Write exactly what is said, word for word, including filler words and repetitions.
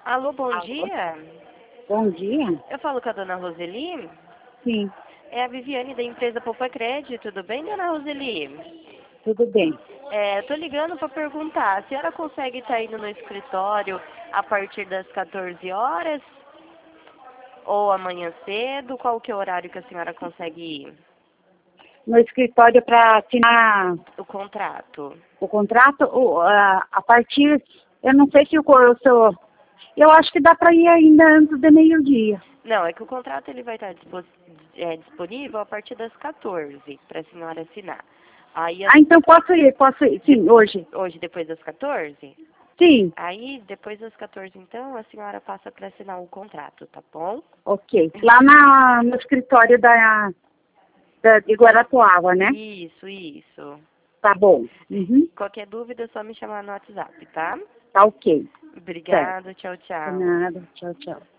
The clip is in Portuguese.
Alô, bom Alô? dia. Bom dia. Eu falo com a dona Roseli. Sim, É a Viviane da empresa Poupa Crédito. Tudo bem, dona Roseli? tudo bem. É, tô ligando para perguntar, a senhora consegue estar indo no escritório a partir das quatorze horas? Ou amanhã cedo? Qual que é o horário que a senhora consegue ir? No escritório para assinar O contrato. o contrato, o- a, a partir, eu não sei se o co- eu sou, eu acho que dá para ir ainda antes de meio-dia. Não, é que o contrato ele vai estar dispo- é, disponível a partir das quatorze para a senhora assinar. Aí, a- Ah, então posso ir, posso ir, sim, hoje. hoje, depois das quatorze? Sim, Aí, depois das quatorze, então, a senhora passa para assinar o contrato, tá bom? ok. Lá na, no escritório da, da, de Guarapuava, né? Isso, isso. Tá bom. Uhum. Qualquer dúvida, é só me chamar no WhatsApp, tá? Tá ok. Certo. Obrigada, tchau, De tchau. nada. Tchau, tchau.